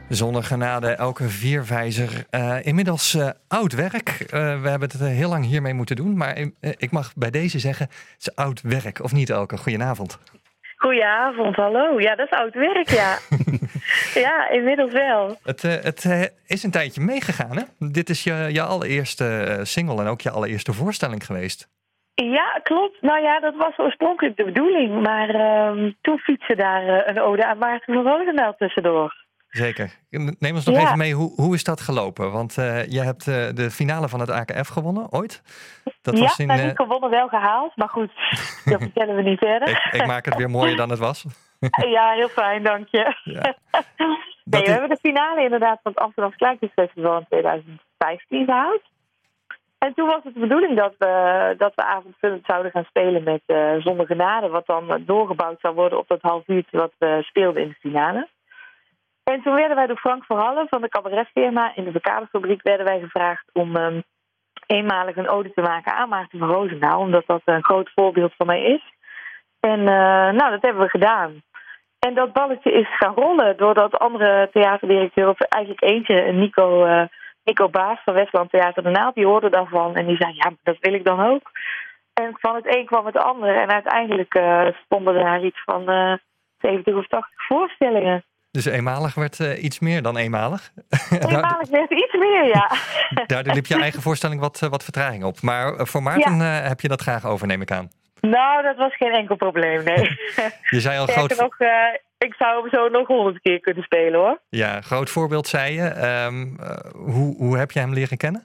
Zonder genade, elke vierwijzer. Inmiddels oud werk. We hebben het heel lang hiermee moeten doen. Maar ik mag bij deze zeggen, het is oud werk. Of niet, Elke? Goedenavond. Goedenavond, hallo. Ja, dat is oud werk, ja. Ja, inmiddels wel. Het is een tijdje meegegaan, hè? Dit is je allereerste single en ook je allereerste voorstelling geweest. Ja, klopt. Nou ja, dat was oorspronkelijk de bedoeling. Maar toen fietste daar een ode aan Maarten van Roosendaal tussendoor. Zeker. Neem ons nog even mee, hoe is dat gelopen? Want je hebt de finale van het AKF gewonnen, ooit? Dat was niet gewonnen, wel gehaald. Maar goed, dat vertellen we niet verder. Ik maak het weer mooier dan het was. Ja, heel fijn, dank je. Ja. We hebben de finale inderdaad van het Amsterdam Sluitjesfestival in 2015 gehaald. En toen was het de bedoeling dat we avondvullend zouden gaan spelen met Zonder Genade. Wat dan doorgebouwd zou worden op dat half uurtje wat we speelden in de finale. En toen werden wij door Frank Verhallen van de cabaretfirma in de Verkaderfabriek werden wij gevraagd om eenmalig een ode te maken aan Maarten van Roosendaal. Omdat dat een groot voorbeeld van mij is. En dat hebben we gedaan. En dat balletje is gaan rollen doordat andere theaterdirecteur, of eigenlijk eentje, Nico Baas van Westland Theater de Naald, die hoorde daarvan. En die zei, ja, dat wil ik dan ook. En van het een kwam het ander. En uiteindelijk stonden er daar iets van 70 of 80 voorstellingen. Dus eenmalig werd iets meer dan eenmalig? Eenmalig werd iets meer, ja. Daardoor liep je eigen voorstelling wat vertraging op. Maar voor Maarten heb je dat graag over, neem ik aan. Nou, dat was geen enkel probleem, nee. Je zei al ik zou hem zo nog 100 keer kunnen spelen, hoor. Ja, groot voorbeeld, zei je. Hoe heb je hem leren kennen?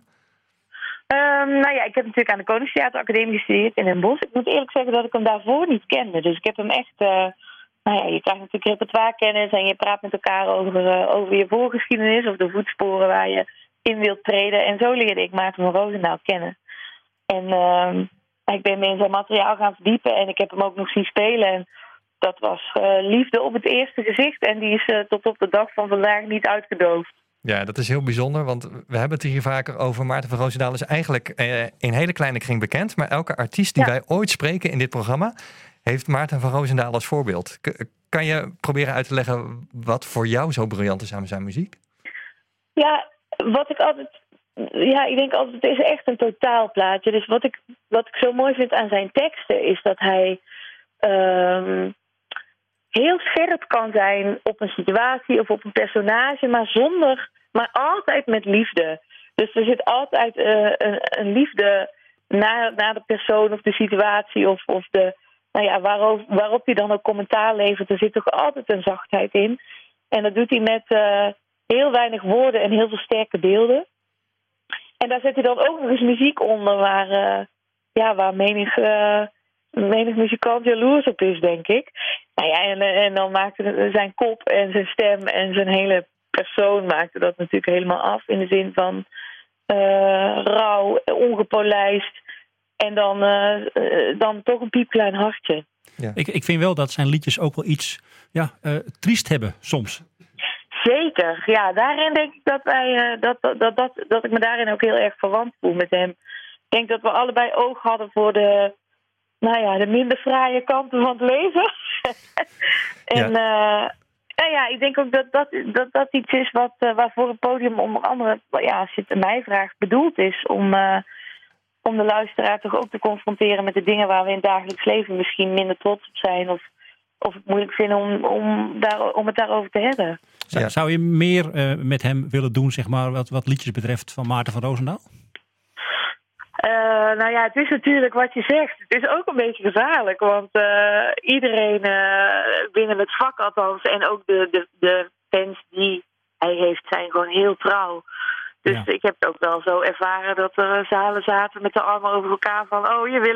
Ik heb natuurlijk aan de Koningstheateracademie gestudeerd in Den Bosch. Ik moet eerlijk zeggen dat ik hem daarvoor niet kende. Dus ik heb hem echt... je krijgt natuurlijk repertoirekennis en je praat met elkaar over je voorgeschiedenis of de voetsporen waar je in wilt treden. En zo leerde ik Maarten van Roosendaal kennen. En ik ben me in zijn materiaal gaan verdiepen en ik heb hem ook nog zien spelen. En dat was liefde op het eerste gezicht en die is tot op de dag van vandaag niet uitgedoofd. Ja, dat is heel bijzonder, want we hebben het hier vaker over. Maarten van Roosendaal is eigenlijk in hele kleine kring bekend. Maar elke artiest die wij ooit spreken in dit programma heeft Maarten van Roosendaal als voorbeeld. Kan je proberen uit te leggen wat voor jou zo briljant is aan zijn muziek? Ja, ik denk altijd, het is echt een totaalplaatje. Dus wat ik zo mooi vind aan zijn teksten is dat hij heel scherp kan zijn op een situatie of op een personage, maar altijd met liefde. Dus er zit altijd een liefde naar de persoon of de situatie of de waarop hij dan ook commentaar levert. Er zit toch altijd een zachtheid in. En dat doet hij met heel weinig woorden en heel veel sterke beelden. En daar zet hij dan ook nog eens muziek onder waar menig muzikant jaloers op is, denk ik. En dan maakte zijn kop en zijn stem en zijn hele persoon maakte dat natuurlijk helemaal af. In de zin van rauw, ongepolijst. En dan toch een piepklein hartje. Ja. Ik vind wel dat zijn liedjes ook wel iets triest hebben soms. Zeker, ja. Daarin denk ik dat ik me daarin ook heel erg verwant voel met hem. Ik denk dat we allebei oog hadden voor de minder fraaie kanten van het leven. Ik denk ook dat iets is waarvoor het podium onder andere, als je het mij vraagt, bedoeld is om de luisteraar toch ook te confronteren met de dingen waar we in het dagelijks leven misschien minder trots op zijn of het moeilijk vinden om het daarover te hebben. Zou je meer met hem willen doen, zeg maar, wat liedjes betreft van Maarten van Roosendaal? Het is natuurlijk wat je zegt. Het is ook een beetje gevaarlijk, want iedereen binnen het vak althans en ook de fans die hij heeft zijn gewoon heel trouw. Dus ik heb het ook wel zo ervaren dat er zalen zaten met de armen over elkaar van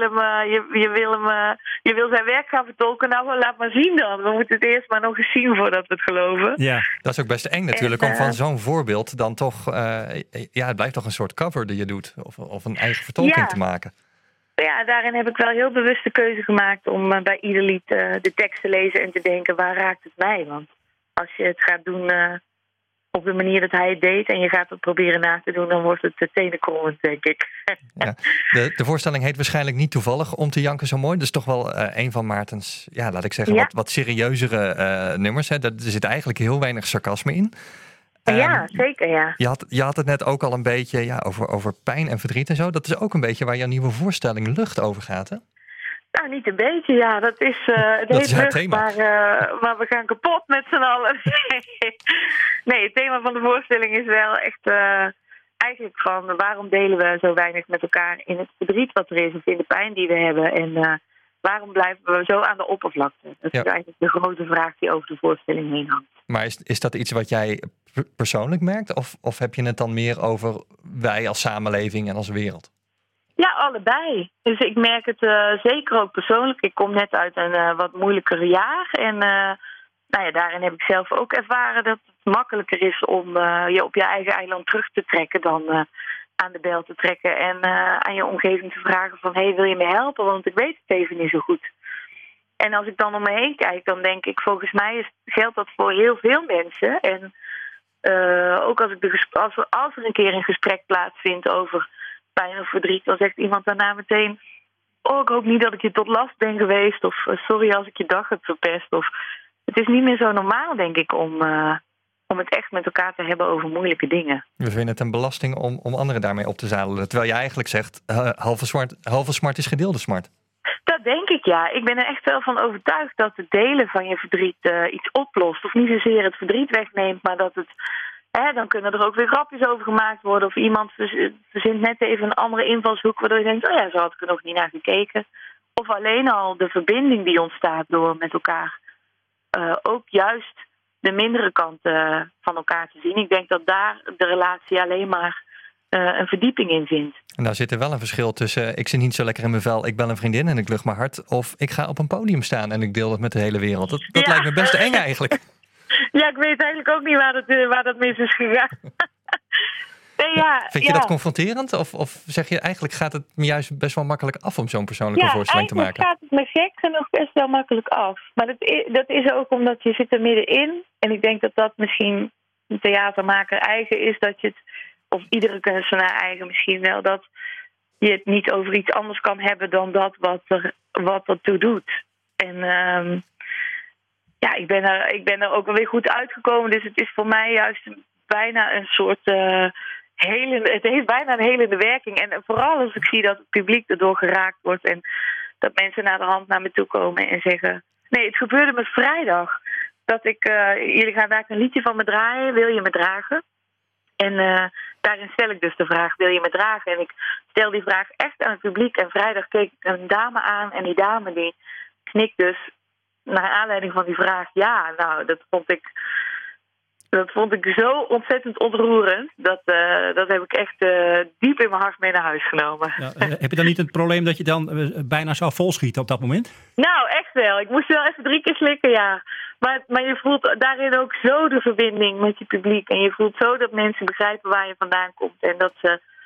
je wil zijn werk gaan vertolken. Nou, laat maar zien dan. We moeten het eerst maar nog eens zien voordat we het geloven. Ja, dat is ook best eng natuurlijk om van zo'n voorbeeld dan toch, het blijft toch een soort cover die je doet of een eigen vertolking te maken. Ja, daarin heb ik wel heel bewust de keuze gemaakt om bij ieder lied de tekst te lezen en te denken, waar raakt het mij? Want als je het gaat doen op de manier dat hij het deed en je gaat het proberen na te doen, dan wordt het tenenkrommend, denk ik. Ja. De voorstelling heet waarschijnlijk niet toevallig Om te janken zo mooi. Dat is toch wel een van Maartens, laat ik zeggen, wat serieuzere nummers. Hè. Er zit eigenlijk heel weinig sarcasme in. Ja, zeker, ja. Je had het net ook al een beetje over pijn en verdriet en zo. Dat is ook een beetje waar jouw nieuwe voorstelling Lucht over gaat, hè? Nou, niet een beetje, ja. Dat is het dat is heet het Lucht, thema. maar we gaan kapot met z'n allen. Nee, het thema van de voorstelling is wel echt eigenlijk van waarom delen we zo weinig met elkaar in het verdriet wat er is of in de pijn die we hebben. En waarom blijven we zo aan de oppervlakte? Dat is eigenlijk de grote vraag die over de voorstelling heen hangt. Maar is dat iets wat jij persoonlijk merkt? Of heb je het dan meer over wij als samenleving en als wereld? Ja, allebei. Dus ik merk het zeker ook persoonlijk. Ik kom net uit een wat moeilijker jaar. En daarin heb ik zelf ook ervaren dat het makkelijker is om je op je eigen eiland terug te trekken dan aan de bel te trekken. En aan je omgeving te vragen van, hey, wil je me helpen? Want ik weet het even niet zo goed. En als ik dan om me heen kijk, dan denk ik, volgens mij geldt dat voor heel veel mensen. En ook als er een keer een gesprek plaatsvindt over pijn of verdriet, dan zegt iemand daarna meteen, oh, ik hoop niet dat ik je tot last ben geweest. Of sorry als ik je dag heb verpest. Of het is niet meer zo normaal, denk ik, om het echt met elkaar te hebben over moeilijke dingen. We vinden het een belasting om anderen daarmee op te zadelen. Terwijl je eigenlijk zegt, halve smart is gedeelde smart. Dat denk ik, ja. Ik ben er echt wel van overtuigd dat het delen van je verdriet iets oplost. Of niet zozeer het verdriet wegneemt, maar dat het... dan kunnen er ook weer grapjes over gemaakt worden. Of iemand verzint net even een andere invalshoek, waardoor je denkt, oh ja, zo had ik er nog niet naar gekeken. Of alleen al de verbinding die ontstaat door met elkaar ook juist de mindere kant van elkaar te zien. Ik denk dat daar de relatie alleen maar een verdieping in vindt. En daar zit er wel een verschil tussen, ik zit niet zo lekker in mijn vel, ik bel een vriendin en ik lucht mijn hart. Of ik ga op een podium staan en ik deel dat met de hele wereld. Dat lijkt me best eng eigenlijk. Ja, ik weet eigenlijk ook niet waar dat mis is gegaan. Vind je dat confronterend? Of zeg je eigenlijk gaat het me juist best wel makkelijk af om zo'n persoonlijke voorstelling te maken? Ja, eigenlijk gaat het me gek genoeg best wel makkelijk af. Maar dat is ook omdat je zit er middenin. En ik denk dat dat misschien een theatermaker eigen is. Dat je het, of iedere kunstenaar eigen misschien wel, dat je het niet over iets anders kan hebben dan dat wat ertoe doet. En ik ben er ook wel weer goed uitgekomen. Dus het is voor mij juist bijna een soort het heeft bijna een helende werking. En vooral als ik zie dat het publiek erdoor geraakt wordt en dat mensen naar de hand naar me toe komen en zeggen, nee, het gebeurde me vrijdag. Dat jullie gaan daar een liedje van me draaien, wil je me dragen? En daarin stel ik dus de vraag, wil je me dragen? En ik stel die vraag echt aan het publiek. En vrijdag keek ik een dame aan en die dame die knikt dus naar aanleiding van die vraag ja. Nou, dat vond ik zo ontzettend ontroerend. Dat heb ik echt diep in mijn hart mee naar huis genomen. Ja, heb je dan niet het probleem dat je dan bijna zou volschieten op dat moment? Nou, echt wel. Ik moest wel even 3 keer slikken, ja. Maar je voelt daarin ook zo de verbinding met je publiek. En je voelt zo dat mensen begrijpen waar je vandaan komt. En dat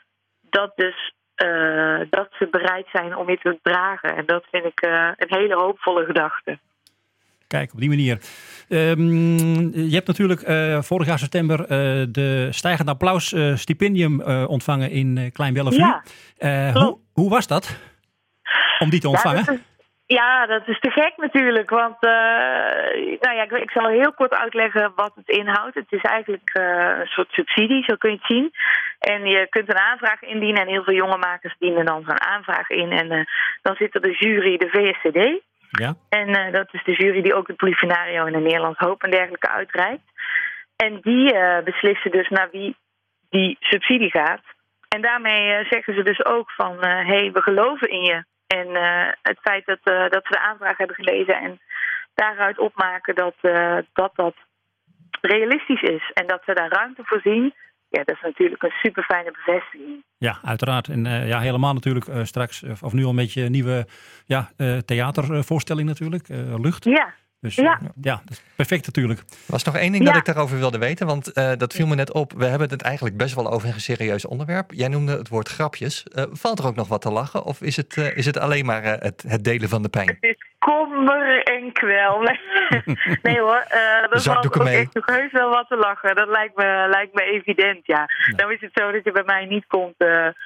ze bereid zijn om je te dragen. En dat vind ik een hele hoopvolle gedachte. Kijk, op die manier. Je hebt natuurlijk vorig jaar september de Stijgend Applaus stipendium ontvangen in Klein Bellevue. Ja, hoe was dat om die te ontvangen? Dat is te gek natuurlijk. Want ik zal heel kort uitleggen wat het inhoudt. Het is eigenlijk een soort subsidie, zo kun je het zien. En je kunt een aanvraag indienen en heel veel jonge makers dienen dan zo'n aanvraag in. En dan zit er de jury, de VSCD. Ja. En dat is de jury die ook het Polifenario en de Nederlands Hoop en dergelijke uitreikt. En die beslissen dus naar wie die subsidie gaat. En daarmee zeggen ze dus ook van, we geloven in je. En het feit dat ze de aanvraag hebben gelezen en daaruit opmaken dat realistisch is. En dat ze daar ruimte voor zien. Ja, dat is natuurlijk een super fijne bevestiging. Ja, uiteraard. En helemaal natuurlijk straks, of nu al met je nieuwe theatervoorstelling natuurlijk, Lucht. Ja. Dus dat is perfect natuurlijk. Er was nog één ding dat ik daarover wilde weten, want dat viel me net op. We hebben het eigenlijk best wel over een serieus onderwerp. Jij noemde het woord grapjes. Valt er ook nog wat te lachen of is het alleen maar het delen van de pijn? Het is kommer en kwel. Nee hoor, dat valt ook echt nog heus wel wat te lachen. Dat lijkt me evident, ja. Nou is het zo dat je bij mij niet komt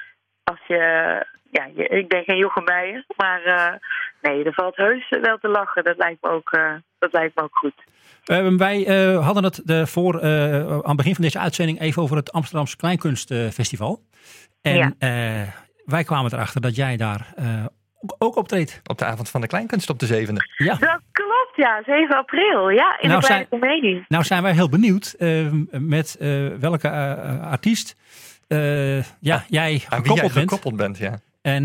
als je... ik ben geen Jochem Meijer, maar nee, er valt heus wel te lachen. Dat lijkt me ook goed. Wij hadden het aan het begin van deze uitzending even over het Amsterdamse Kleinkunstfestival. En wij kwamen erachter dat jij daar ook optreedt. Op de avond van de Kleinkunst op de 7e. Ja. Dat klopt, ja. 7 april. Ja, in de Kleine Comedie. Nou zijn wij heel benieuwd met welke artiest jij gekoppeld bent. Ja.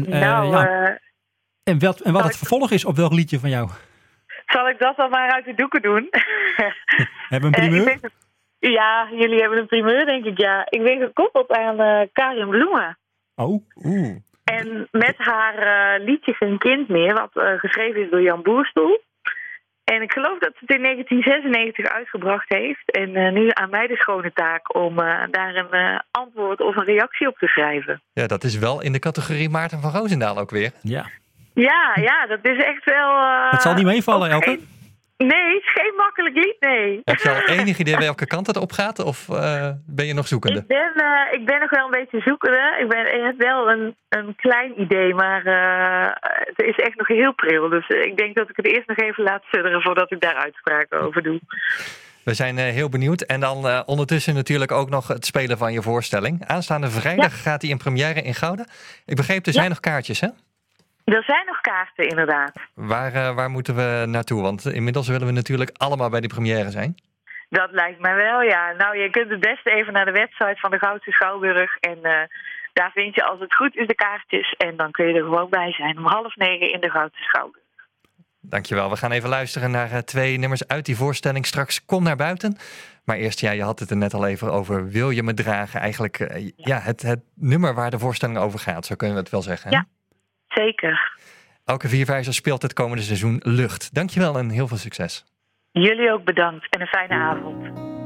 En wat het vervolg is op welk liedje van jou. Zal ik dat dan maar uit de doeken doen? Hebben we een primeur? Ja, jullie hebben een primeur, denk ik. Ja, ik ben gekoppeld aan Karin Bloemen. Oh, En met haar liedje Geen Kind Meer, wat geschreven is door Jan Boerstoel. En ik geloof dat ze het in 1996 uitgebracht heeft. En nu aan mij de schone taak om daar een antwoord of een reactie op te schrijven. Ja, dat is wel in de categorie Maarten van Roosendaal ook weer. Ja, dat is echt wel... Het zal niet meevallen, Elke? Nee, het is geen makkelijk lied, nee. Heb je al enig idee welke kant het op gaat? Of ben je nog zoekende? Ik ben nog wel een beetje zoekende. Ik heb wel een klein idee, maar het is echt nog heel pril. Dus ik denk dat ik het eerst nog even laat sudderen voordat ik daar uitspraken over doe. We zijn heel benieuwd. En dan ondertussen natuurlijk ook nog het spelen van je voorstelling. Aanstaande vrijdag gaat die in première in Gouda. Ik begreep, er zijn nog kaartjes, hè? Er zijn nog kaarten, inderdaad. Waar moeten we naartoe? Want inmiddels willen we natuurlijk allemaal bij die première zijn. Dat lijkt mij wel, ja. Nou, je kunt het beste even naar de website van de Goudse Schouwburg. En daar vind je, als het goed is, de kaartjes. En dan kun je er gewoon bij zijn om 8:30 in de Goudse Schouwburg. Dankjewel. We gaan even luisteren naar 2 nummers uit die voorstelling. Straks Kom naar buiten. Maar eerst, je had het er net al even over. Wil je me dragen? Eigenlijk het nummer waar de voorstelling over gaat. Zo kunnen we het wel zeggen. Hè? Ja. Zeker. Elke Vierwijzer speelt het komende seizoen Lucht. Dankjewel en heel veel succes. Jullie ook bedankt en een fijne avond.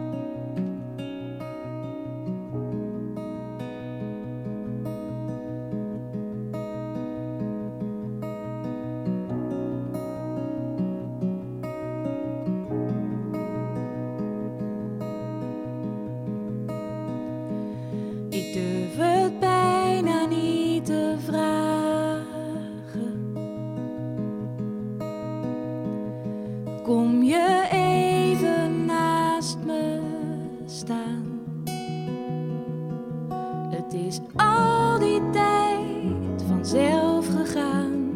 Ik durf het bijna niet te vragen. Kom je even naast me staan? Het is al die tijd vanzelf gegaan.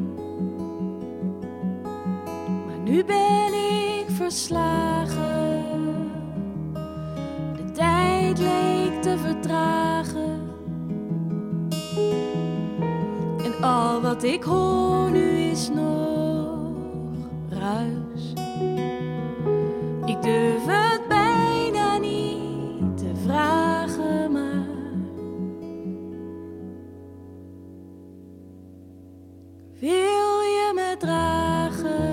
Maar nu ben ik verslagen. De tijd leek te vertragen. En al wat ik hoor nu is nog ruis. Ik durf het bijna niet te vragen, maar wil je me dragen?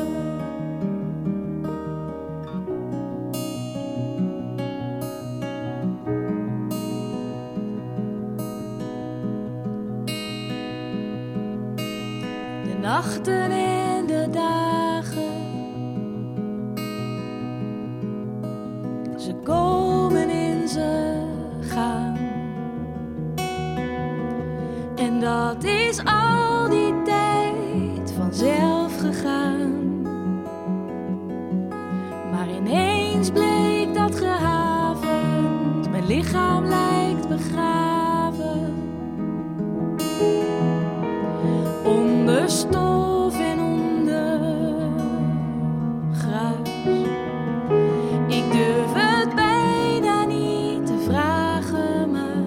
De nachten en de dagen, ze komen en ze gaan. En dat is al die tijd vanzelf gegaan. Maar ineens bleek dat gehavend. Mijn lichaam lijkt begraven. Onder stof en onder gruis. Ik durf het bijna niet te vragen, maar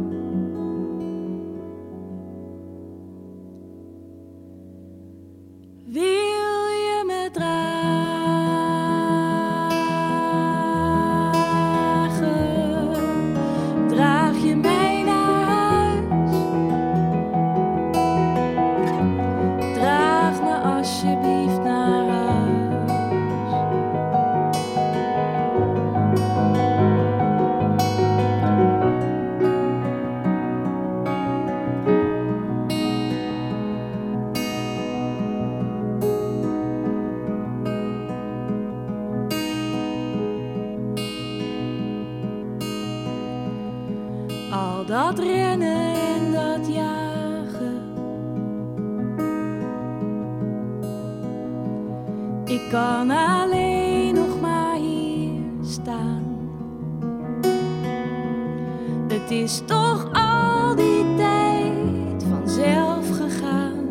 wil je me dragen? Draag je mij naar huis? Draag me alsjeblieft naar huis. Al dat rennen en dat wat jagen. Ik kan alleen nog maar hier staan. Het is toch al die tijd vanzelf gegaan.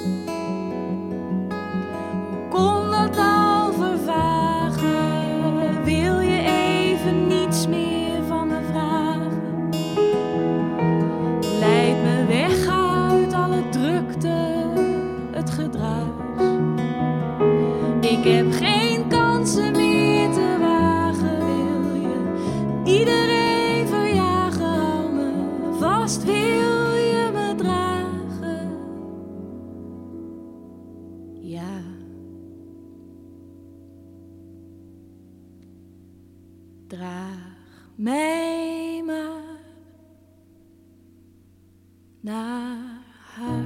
Hoe kon dat al vervagen? Wil je even niets meer van me vragen? Leid me weg uit alle drukte, het gedruis. Ik heb geen kansen meer te wagen. Wil je iedereen verjagen? Hou me vast, wil je me dragen? Ja. Draag mij maar naar huis.